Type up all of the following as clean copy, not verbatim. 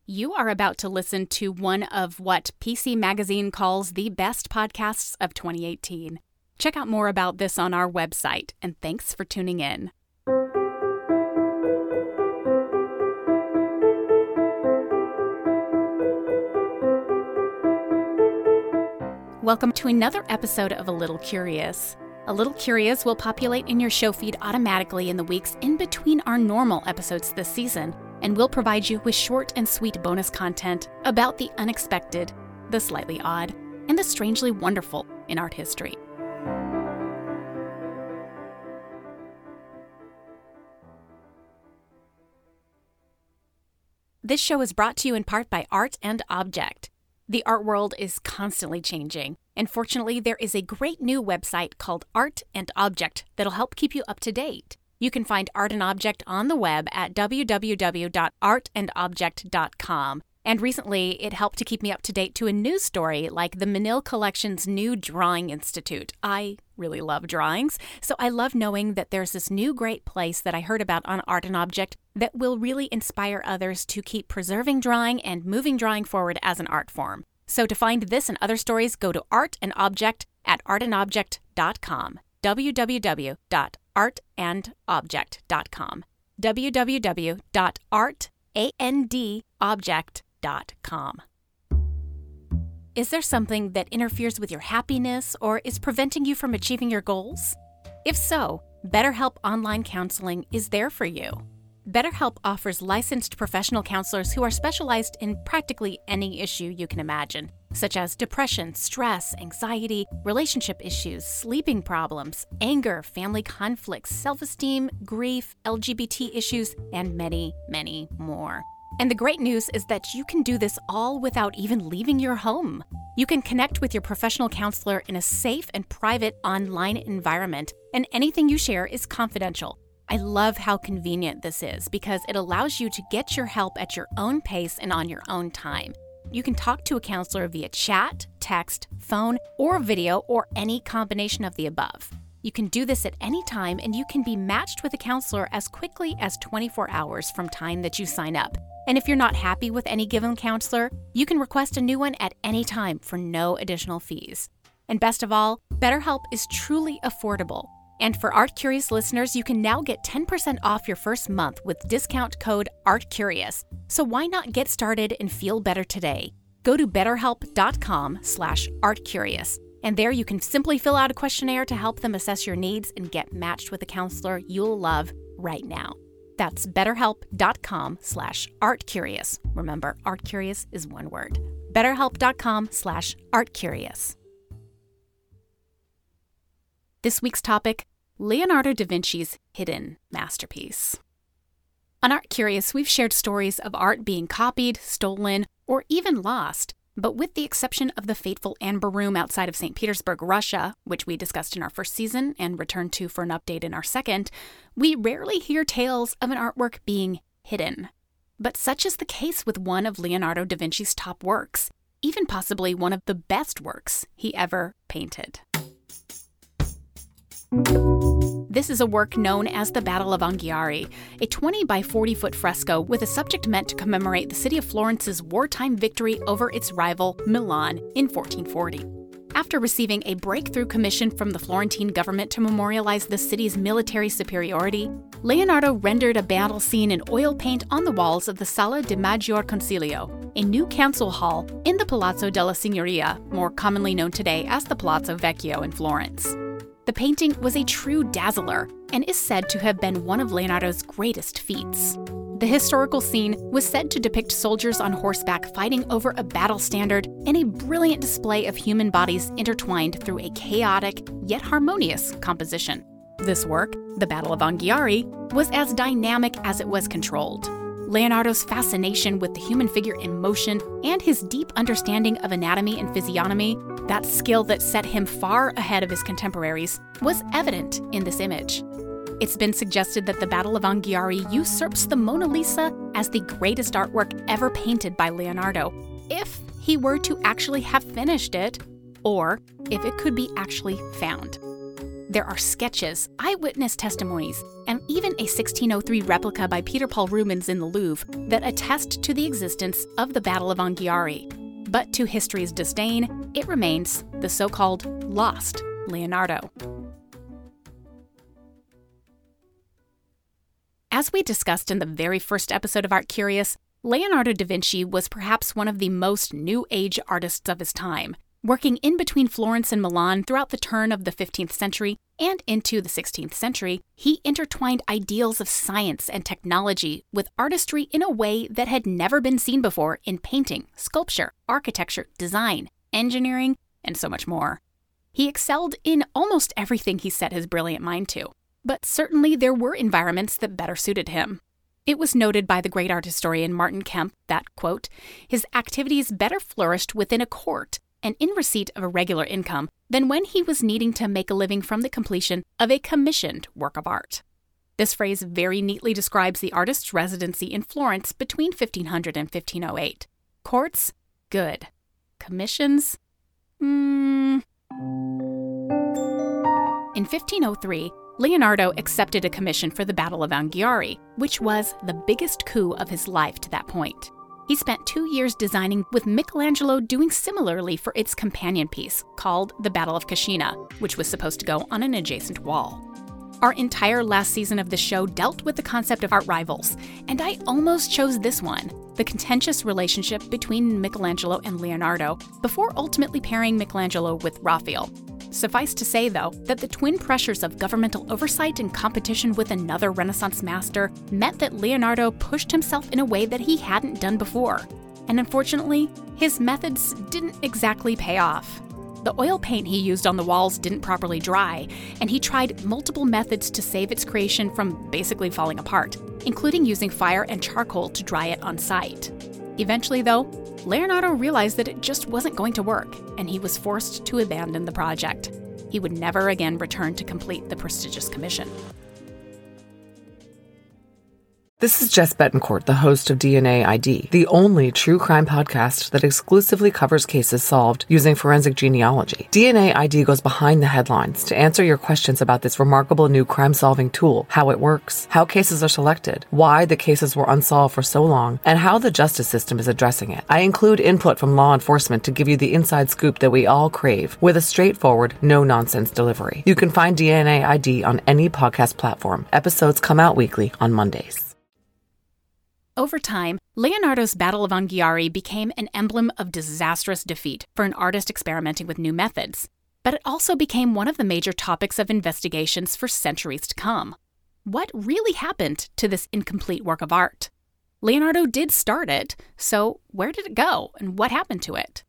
You are about to listen to one of what PC Magazine calls the best podcasts of 2018. Check out more about this on our website, and thanks for tuning in. Welcome to another episode of A Little Curious. A Little Curious will populate in your show feed automatically in the weeks in between our normal episodes this season, and we'll provide you with short and sweet bonus content about the unexpected, the slightly odd, and the strangely wonderful in art history. This show is brought to you in part by Art and Object. The art world is constantly changing, and fortunately there is a great new website called Art and Object that'll help keep you up to date. You can find Art and Object on the web at www.artandobject.com. And recently, it helped to keep me up to date to a news story like the Menil Collection's new Drawing Institute. I really love drawings, so I love knowing that there's this new great place that I heard about on Art and Object that will really inspire others to keep preserving drawing and moving drawing forward as an art form. So to find this and other stories, go to Art and Object at artandobject.com. www.artandobject.com. www.artandobject.com. Is there something that interferes with your happiness or is preventing you from achieving your goals? If so, BetterHelp Online Counseling is there for you. BetterHelp offers licensed professional counselors who are specialized in practically any issue you can imagine, such as depression, stress, anxiety, relationship issues, sleeping problems, anger, family conflicts, self-esteem, grief, LGBT issues, and many, many more. And the great news is that you can do this all without even leaving your home. You can connect with your professional counselor in a safe and private online environment, and anything you share is confidential. I love how convenient this is because it allows you to get your help at your own pace and on your own time. You can talk to a counselor via chat, text, phone, or video, or any combination of the above. You can do this at any time, and you can be matched with a counselor as quickly as 24 hours from time that you sign up. And if you're not happy with any given counselor, you can request a new one at any time for no additional fees. And best of all, BetterHelp is truly affordable. And for Art Curious listeners, you can now get 10% off your first month with discount code ARTCurious. So why not get started and feel better today? Go to betterhelp.com/artcurious. And there you can simply fill out a questionnaire to help them assess your needs and get matched with a counselor you'll love right now. That's betterhelp.com/artcurious. Remember, ArtCurious is one word. betterhelp.com/artcurious. This week's topic, Leonardo da Vinci's hidden masterpiece. On Art Curious, we've shared stories of art being copied, stolen, or even lost. But with the exception of the fateful Amber Room outside of St. Petersburg, Russia, which we discussed in our first season and returned to for an update in our second, we rarely hear tales of an artwork being hidden. But such is the case with one of Leonardo da Vinci's top works, even possibly one of the best works he ever painted. This is a work known as the Battle of Anghiari, a 20 by 40 foot fresco with a subject meant to commemorate the city of Florence's wartime victory over its rival, Milan, in 1440. After receiving a breakthrough commission from the Florentine government to memorialize the city's military superiority, Leonardo rendered a battle scene in oil paint on the walls of the Sala di Maggior Consiglio, a new council hall in the Palazzo della Signoria, more commonly known today as the Palazzo Vecchio in Florence. The painting was a true dazzler and is said to have been one of Leonardo's greatest feats. The historical scene was said to depict soldiers on horseback fighting over a battle standard and a brilliant display of human bodies intertwined through a chaotic yet harmonious composition. This work, The Battle of Anghiari, was as dynamic as it was controlled. Leonardo's fascination with the human figure in motion and his deep understanding of anatomy and physiognomy, that skill that set him far ahead of his contemporaries, was evident in this image. It's been suggested that the Battle of Anghiari usurps the Mona Lisa as the greatest artwork ever painted by Leonardo, if he were to actually have finished it, or if it could be actually found. There are sketches, eyewitness testimonies, and even a 1603 replica by Peter Paul Rubens in the Louvre that attest to the existence of the Battle of Anghiari. But to history's disdain, it remains the so-called lost Leonardo. As we discussed in the very first episode of Art Curious, Leonardo da Vinci was perhaps one of the most New Age artists of his time, working in between Florence and Milan throughout the turn of the 15th century and into the 16th century. He intertwined ideals of science and technology with artistry in a way that had never been seen before in painting, sculpture, architecture, design, engineering, and so much more. He excelled in almost everything he set his brilliant mind to, but certainly there were environments that better suited him. It was noted by the great art historian Martin Kemp that, quote, his activities better flourished within a court and in receipt of a regular income than when he was needing to make a living from the completion of a commissioned work of art. This phrase very neatly describes the artist's residency in Florence between 1500 and 1508. Courts? Good. Commissions? In 1503, Leonardo accepted a commission for the Battle of Anghiari, which was the biggest coup of his life to that point. He spent 2 years designing, with Michelangelo doing similarly for its companion piece, called the Battle of Cascina, which was supposed to go on an adjacent wall. Our entire last season of the show dealt with the concept of art rivals, and I almost chose this one, the contentious relationship between Michelangelo and Leonardo, before ultimately pairing Michelangelo with Raphael. Suffice to say, though, that the twin pressures of governmental oversight and competition with another Renaissance master meant that Leonardo pushed himself in a way that he hadn't done before. And unfortunately, his methods didn't exactly pay off. The oil paint he used on the walls didn't properly dry, and he tried multiple methods to save its creation from basically falling apart, including using fire and charcoal to dry it on site. Eventually, though, Leonardo realized that it just wasn't going to work, and he was forced to abandon the project. He would never again return to complete the prestigious commission. This is Jess Betancourt, the host of DNA ID, the only true crime podcast that exclusively covers cases solved using forensic genealogy. DNA ID goes behind the headlines to answer your questions about this remarkable new crime-solving tool, how it works, how cases are selected, why the cases were unsolved for so long, and how the justice system is addressing it. I include input from law enforcement to give you the inside scoop that we all crave, with a straightforward, no-nonsense delivery. You can find DNA ID on any podcast platform. Episodes come out weekly on Mondays. Over time, Leonardo's Battle of Anghiari became an emblem of disastrous defeat for an artist experimenting with new methods. But it also became one of the major topics of investigations for centuries to come. What really happened to this incomplete work of art? Leonardo did start it, so where did it go and what happened to it?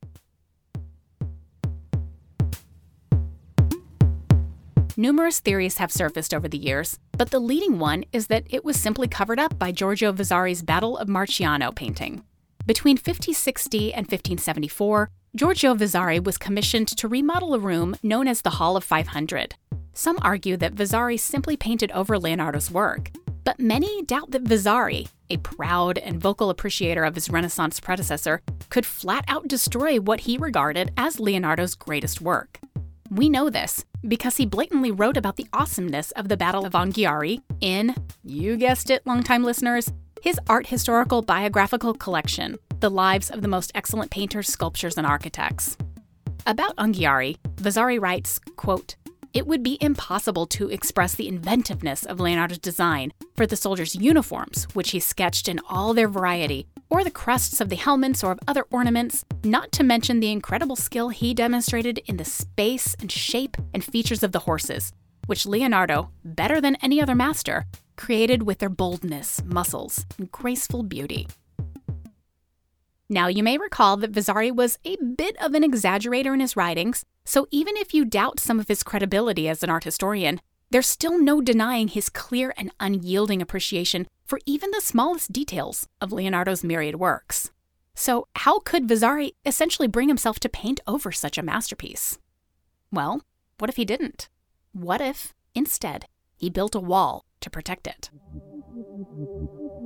Numerous theories have surfaced over the years, but the leading one is that it was simply covered up by Giorgio Vasari's Battle of Marciano painting. Between 1560 and 1574, Giorgio Vasari was commissioned to remodel a room known as the Hall of 500. Some argue that Vasari simply painted over Leonardo's work, but many doubt that Vasari, a proud and vocal appreciator of his Renaissance predecessor, could flat out destroy what he regarded as Leonardo's greatest work. We know this because he blatantly wrote about the awesomeness of the Battle of Anghiari in, you guessed it, longtime listeners, his art historical biographical collection, The Lives of the Most Excellent Painters, Sculptors, and Architects. About Anghiari, Vasari writes, quote, "It would be impossible to express the inventiveness of Leonardo's design for the soldiers' uniforms, which he sketched in all their variety, or the crests of the helmets or of other ornaments, not to mention the incredible skill he demonstrated in the space and shape and features of the horses, which Leonardo, better than any other master, created with their boldness, muscles, and graceful beauty." Now, you may recall that Vasari was a bit of an exaggerator in his writings, so even if you doubt some of his credibility as an art historian, there's still no denying his clear and unyielding appreciation for even the smallest details of Leonardo's myriad works. So how could Vasari essentially bring himself to paint over such a masterpiece? Well, what if he didn't? What if, instead, he built a wall to protect it?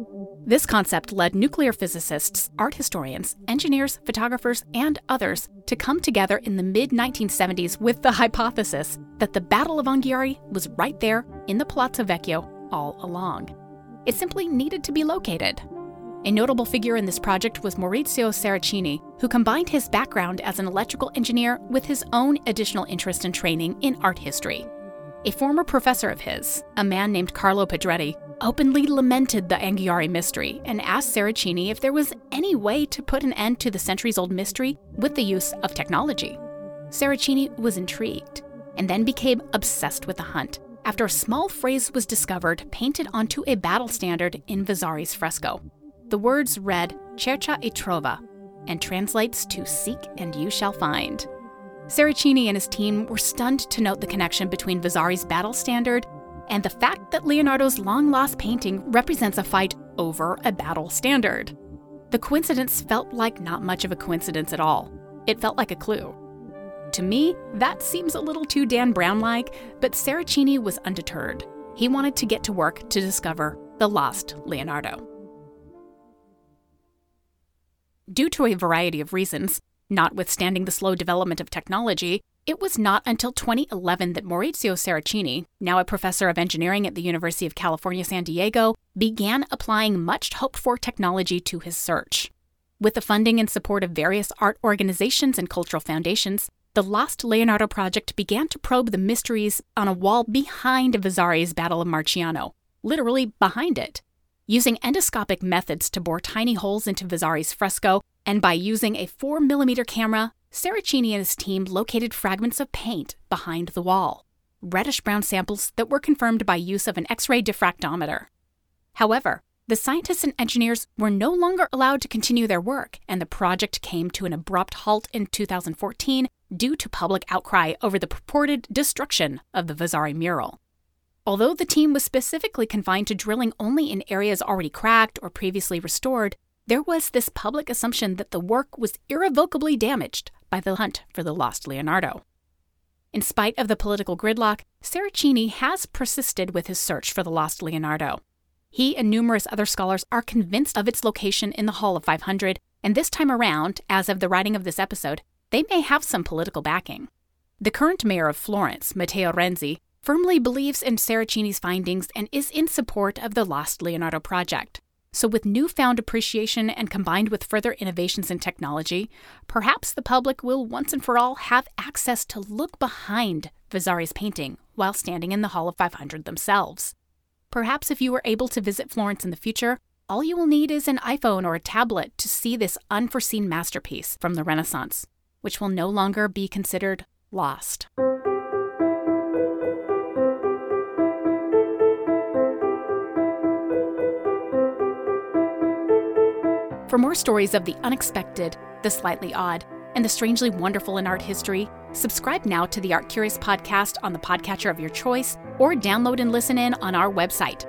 This concept led nuclear physicists, art historians, engineers, photographers, and others to come together in the mid-1970s with the hypothesis that the Battle of Anghiari was right there in the Palazzo Vecchio all along. It simply needed to be located. A notable figure in this project was Maurizio Saracini, who combined his background as an electrical engineer with his own additional interest and training in art history. A former professor of his, a man named Carlo Pedretti, openly lamented the Anghiari mystery and asked Saracini if there was any way to put an end to the centuries-old mystery with the use of technology. Saracini was intrigued and then became obsessed with the hunt after a small phrase was discovered painted onto a battle standard in Vasari's fresco. The words read, "Cerca e trova," and translates to "seek and you shall find." Saracini and his team were stunned to note the connection between Vasari's battle standard and the fact that Leonardo's long-lost painting represents a fight over a battle standard. The coincidence felt like not much of a coincidence at all. It felt like a clue. To me, that seems a little too Dan Brown-like, but Saracini was undeterred. He wanted to get to work to discover the lost Leonardo. Due to a variety of reasons, notwithstanding the slow development of technology, it was not until 2011 that Maurizio Saracini, now a professor of engineering at the University of California, San Diego, began applying much hoped-for technology to his search. With the funding and support of various art organizations and cultural foundations, the Lost Leonardo project began to probe the mysteries on a wall behind Vasari's Battle of Marciano, literally behind it. Using endoscopic methods to bore tiny holes into Vasari's fresco, and by using a 4mm camera, Saracini and his team located fragments of paint behind the wall, reddish-brown samples that were confirmed by use of an X-ray diffractometer. However, the scientists and engineers were no longer allowed to continue their work, and the project came to an abrupt halt in 2014 due to public outcry over the purported destruction of the Vasari mural. Although the team was specifically confined to drilling only in areas already cracked or previously restored, there was this public assumption that the work was irrevocably damaged by the hunt for the lost Leonardo. In spite of the political gridlock, Saracini has persisted with his search for the lost Leonardo. He and numerous other scholars are convinced of its location in the Hall of 500, and this time around, as of the writing of this episode, they may have some political backing. The current mayor of Florence, Matteo Renzi, firmly believes in Saracini's findings and is in support of the Lost Leonardo project. So with newfound appreciation and combined with further innovations in technology, perhaps the public will once and for all have access to look behind Vasari's painting while standing in the Hall of 500 themselves. Perhaps if you were able to visit Florence in the future, all you will need is an iPhone or a tablet to see this unforeseen masterpiece from the Renaissance, which will no longer be considered lost. For more stories of the unexpected, the slightly odd, and the strangely wonderful in art history, subscribe now to the Art Curious podcast on the podcatcher of your choice, or download and listen in on our website,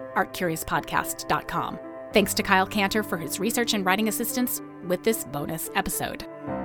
artcuriouspodcast.com. Thanks to Kyle Cantor for his research and writing assistance with this bonus episode.